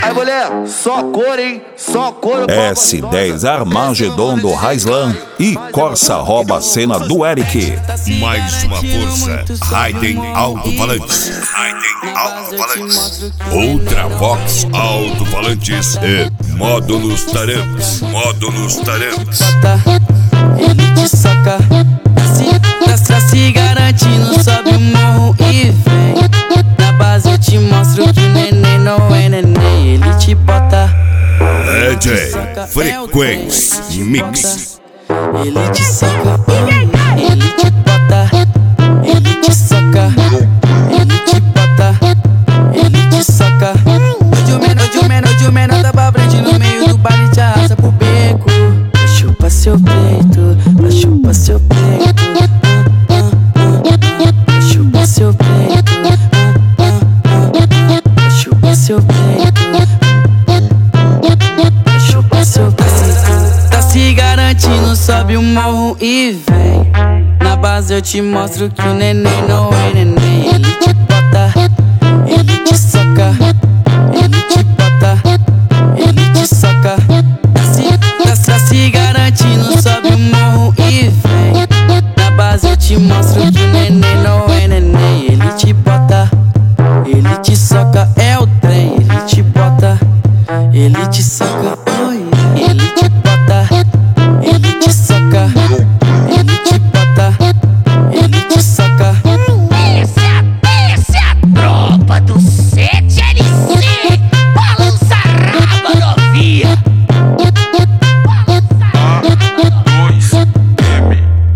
Aí, mulher, só cor, hein? Só cor. S10 Armagedon do Raislan e Corsa rouba a cena do Eric. Mais uma força. Raiden Alto-Falantes. Raiden Alto-Falantes. Outra Vox Alto-Falantes e Módulos Tarantes. Módulos Tarantes. Ele te saca, tá se garantindo, sobe o morro e vem. Na base eu te mostro que neném não é neném. Ele te bota, DJ Frequência Mix. ele te saca, ele te bota, ele te saca, ele te bota, ele te saca. De um menor tá pra frente no meio do baile, te arrasta pro beco. Vai chupar seu peito, vai chupar seu peito. Vai chupar seu peito, vai chupar seu peito. Vai chupar seu peito. Tá se garantindo, sobe o morro e vem. Na base eu te mostro que o neném não é neném. Ele te